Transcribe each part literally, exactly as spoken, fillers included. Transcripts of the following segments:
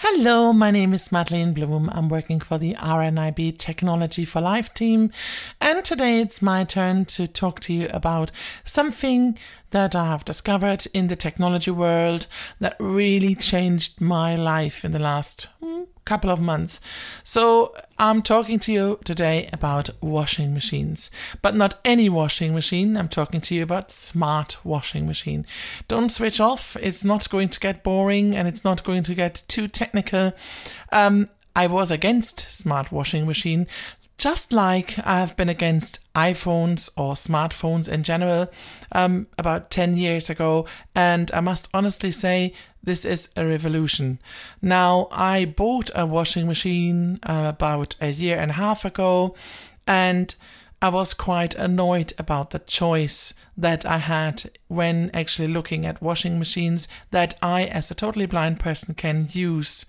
Hello, my name is Madeleine Bloom. I'm working for the R N I B Technology for Life team, and today it's my turn to talk to you about something that I have discovered in the technology world that really changed my life in the last hmm, couple of months. So I'm talking to you today about washing machines, but not any washing machine. I'm talking to you about smart washing machine. Don't switch off. It's not going to get boring and it's not going to get too technical. Um, I was against smart washing machine, just like I've been against iPhones or smartphones in general um, about ten years ago. And I must honestly say, this is a revolution. Now, I bought a washing machine uh, about a year and a half ago, and I was quite annoyed about the choice that I had when actually looking at washing machines that I, as a totally blind person, can use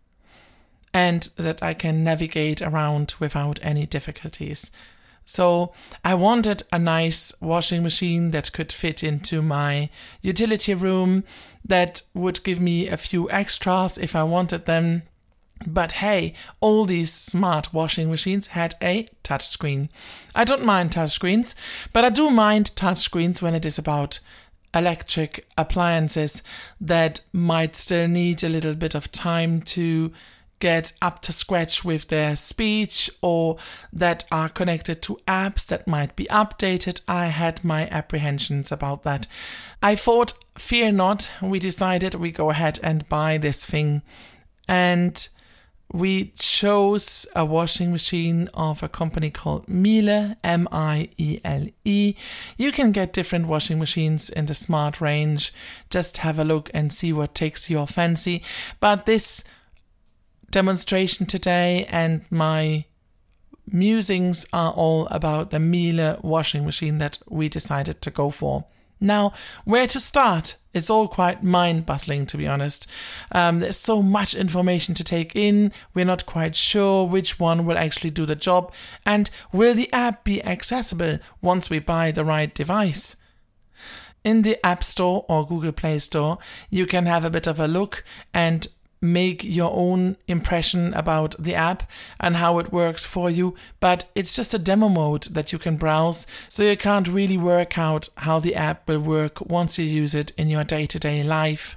and that I can navigate around without any difficulties. So I wanted a nice washing machine that could fit into my utility room, that would give me a few extras if I wanted them. But hey, all these smart washing machines had a touchscreen. I don't mind touchscreens, but I do mind touchscreens when it is about electric appliances that might still need a little bit of time to get up to scratch with their speech, or that are connected to apps that might be updated. I had my apprehensions about that. I thought, fear not, we decided we go ahead and buy this thing. And we chose a washing machine of a company called Miele, M I E L E. You can get different washing machines in the smart range. Just have a look and see what takes your fancy. But this demonstration today and my musings are all about the Miele washing machine that we decided to go for. Now, where to start? It's all quite mind-bustling, to be honest. Um, there's so much information to take in. We're not quite sure which one will actually do the job, and will the app be accessible once we buy the right device? In the App Store or Google Play Store, you can have a bit of a look and make your own impression about the app and how it works for you, but it's just a demo mode that you can browse, so you can't really work out how the app will work once you use it in your day-to-day life.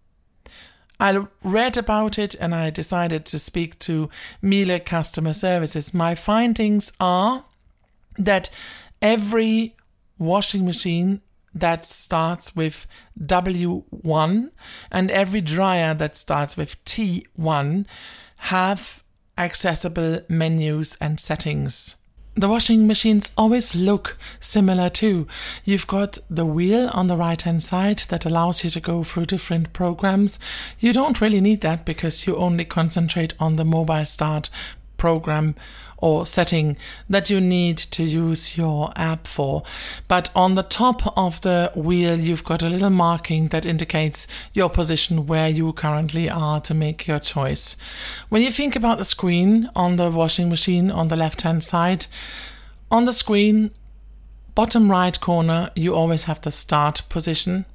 I read about it and I decided to speak to Miele Customer Services. My findings are that every washing machine that starts with W one and every dryer that starts with T one have accessible menus and settings. The washing machines always look similar too. You've got the wheel on the right hand side that allows you to go through different programs. You don't really need that because you only concentrate on the mobile start program or setting that you need to use your app for. But on the top of the wheel, you've got a little marking that indicates your position where you currently are to make your choice. When you think about the screen on the washing machine on the left-hand side, on the screen, bottom right corner, you always have the start position.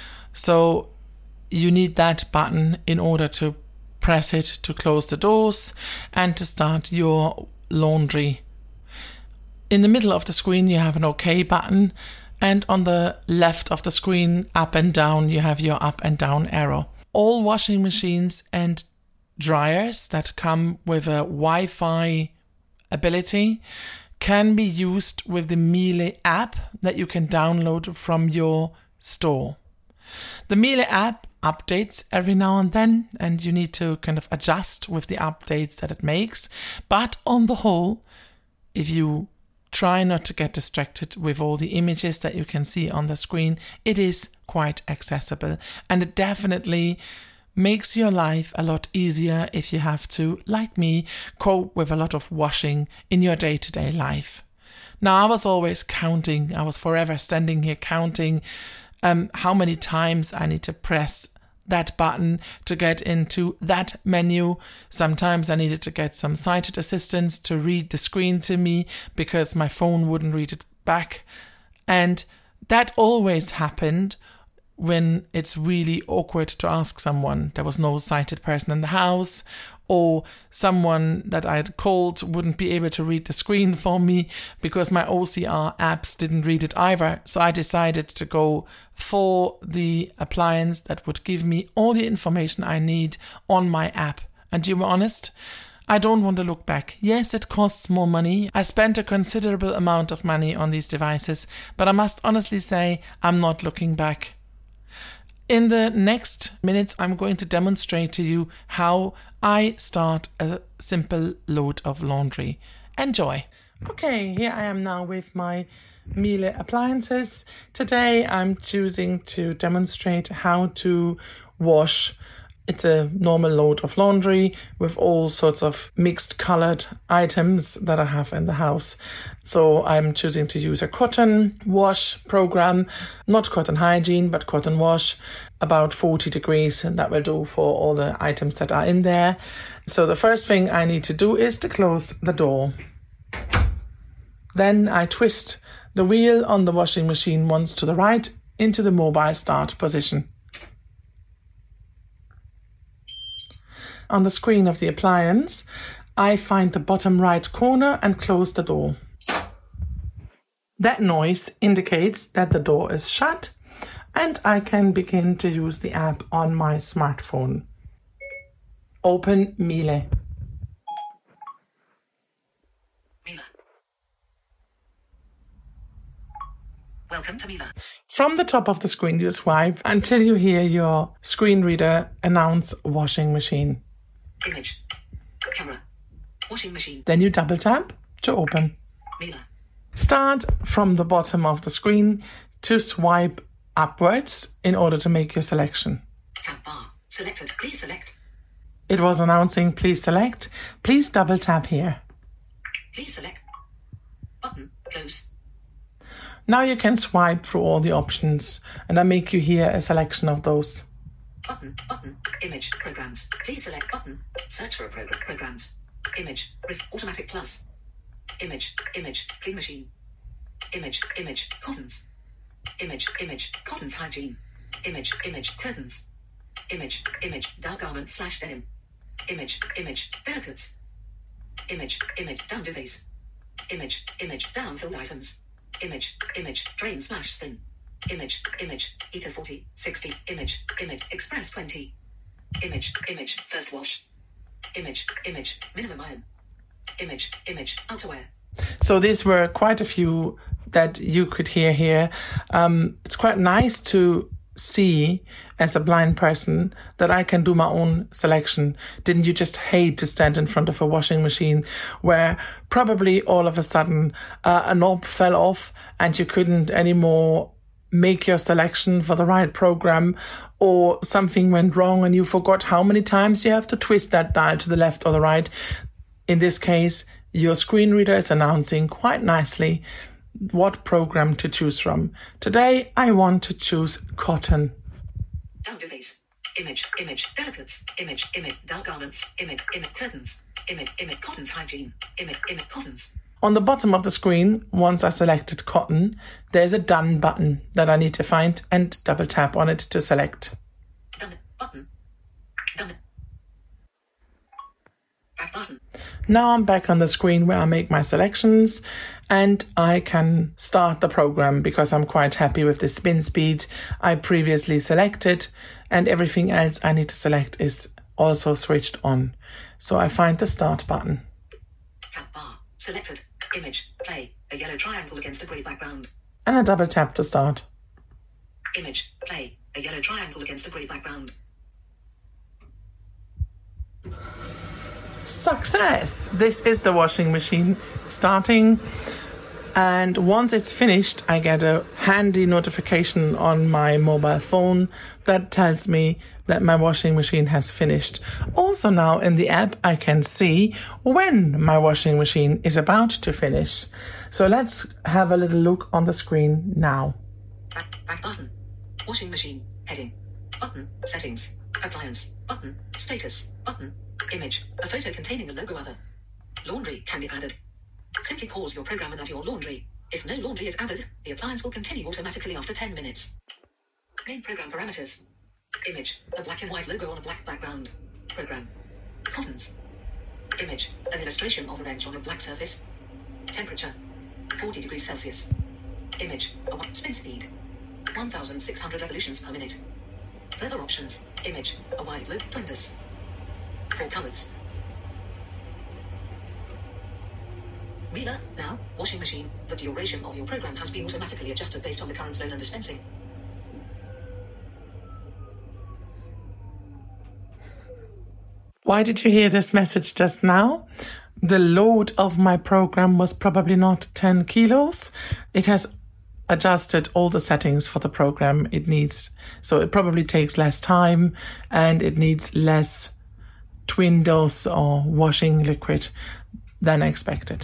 So you need that button in order to press it to close the doors and to start your laundry. In the middle of the screen you have an OK button, and on the left of the screen, up and down, you have your up and down arrow. All washing machines and dryers that come with a Wi-Fi ability can be used with the Miele app that you can download from your store. The Miele app updates every now and then, and you need to kind of adjust with the updates that it makes. But on the whole, if you try not to get distracted with all the images that you can see on the screen, it is quite accessible, and it definitely makes your life a lot easier if you have to, like me, cope with a lot of washing in your day-to-day life. Now, I was always counting, I was forever standing here counting Um, how many times I need to press that button to get into that menu. Sometimes I needed to get some sighted assistants to read the screen to me because my phone wouldn't read it back. And that always happened when it's really awkward to ask someone. There was no sighted person in the house, or someone that I had called wouldn't be able to read the screen for me because my O C R apps didn't read it either. So I decided to go for the appliance that would give me all the information I need on my app. And to be honest, I don't want to look back. Yes, it costs more money. I spent a considerable amount of money on these devices, but I must honestly say I'm not looking back. In the next minutes, I'm going to demonstrate to you how I start a simple load of laundry. Enjoy. Okay, here I am now with my Miele appliances. Today I'm choosing to demonstrate how to wash. It's a normal load of laundry with all sorts of mixed colored items that I have in the house. So I'm choosing to use a cotton wash program, not cotton hygiene, but cotton wash, about forty degrees, and that will do for all the items that are in there. So the first thing I need to do is to close the door. Then I twist the wheel on the washing machine once to the right into the mobile start position. On the screen of the appliance, I find the bottom right corner and close the door. That noise indicates that the door is shut and I can begin to use the app on my smartphone. Open Miele. Miele. Welcome to Miele. From the top of the screen, you swipe until you hear your screen reader announce washing machine. Image. Camera. Washing machine. Then you double tap to open. Miele. Start from the bottom of the screen to swipe upwards in order to make your selection. Tab bar. Selected. Please select. It was announcing please select. Please double tap here. Please select. Button. Close. Now you can swipe through all the options and I make you hear a selection of those. Button. Button. Image. Programs. Please select button. Search for a program. Programs. Image. Riff. Automatic plus. Image. Image. Clean machine. Image. Image. Cottons. Image. Image. Cottons hygiene. Image. Image. Curtains. Image. Image. Down garments slash denim. Image. Image. Delicates. Image. Image. Down duvets. Image. Image. Down filled items. Image. Image. Drain slash spin. Image. Image. Eco forty. sixty. Image. Image. Express twenty. Image. Image. First wash. Image. Image. Minimum iron. Image. Image. Outerwear. So these were quite a few that you could hear here. Um, it's quite nice to see as a blind person that I can do my own selection. Didn't you just hate to stand in front of a washing machine where probably all of a sudden uh, a knob fell off and you couldn't anymore make your selection for the right program, or something went wrong and you forgot how many times you have to twist that dial to the left or the right? In this case, your screen reader is announcing quite nicely what program to choose from. Today, I want to choose cotton. Down duvets. Image. Image. Delicates. Image. Image. Down garments. Image. Image. Curtains. Image. Image. Cottons hygiene. Image. Image. Cottons. On the bottom of the screen, once I selected cotton, there's a done button that I need to find and double tap on it to select. Done button. Done. Back button. Now I'm back on the screen where I make my selections and I can start the program because I'm quite happy with the spin speed I previously selected, and everything else I need to select is also switched on. So I find the start button. Tab bar. Selected. Image. Play. A yellow triangle against a grey background. And I double tap to start. Image. Play. A yellow triangle against a grey background. Success! This is the washing machine starting, and once it's finished I get a handy notification on my mobile phone that tells me that my washing machine has finished. Also now in the app I can see when my washing machine is about to finish. So let's have a little look on the screen now. Back, back button. Washing machine. Heading. Button. Settings. Appliance. Button. Status. Button. Image. A photo containing a logo other. Laundry can be added. Simply pause your program and add your laundry. If no laundry is added, the appliance will continue automatically after ten minutes. Main program parameters. Image, a black and white logo on a black background. Program. Cottons. Image, an illustration of a wrench on a black surface. Temperature, forty degrees Celsius. Image, a white spin speed, one thousand six hundred revolutions per minute. Further options. Image, a white loop, Twintus. Four colors. Reader, now, washing machine. The duration of your program has been automatically adjusted based on the current load and dispensing. Why did you hear this message just now? The load of my program was probably not ten kilos. It has adjusted all the settings for the program it needs. So it probably takes less time and it needs less Twindos or washing liquid than expected.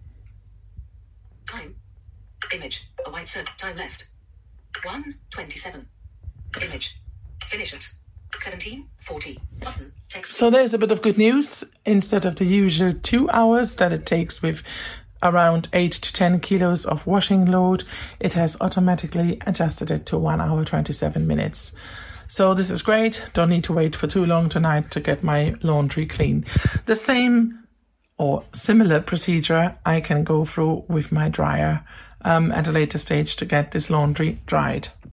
Time. Image, a white circle. Time left. one twenty-seven. Image. Finish at seventeen forty. Button. Text. So there's a bit of good news. Instead of the usual two hours that it takes with around eight to ten kilos of washing load, it has automatically adjusted it to one hour, twenty-seven minutes. So this is great. Don't need to wait for too long tonight to get my laundry clean. The same or similar procedure I can go through with my dryer um, at a later stage to get this laundry dried.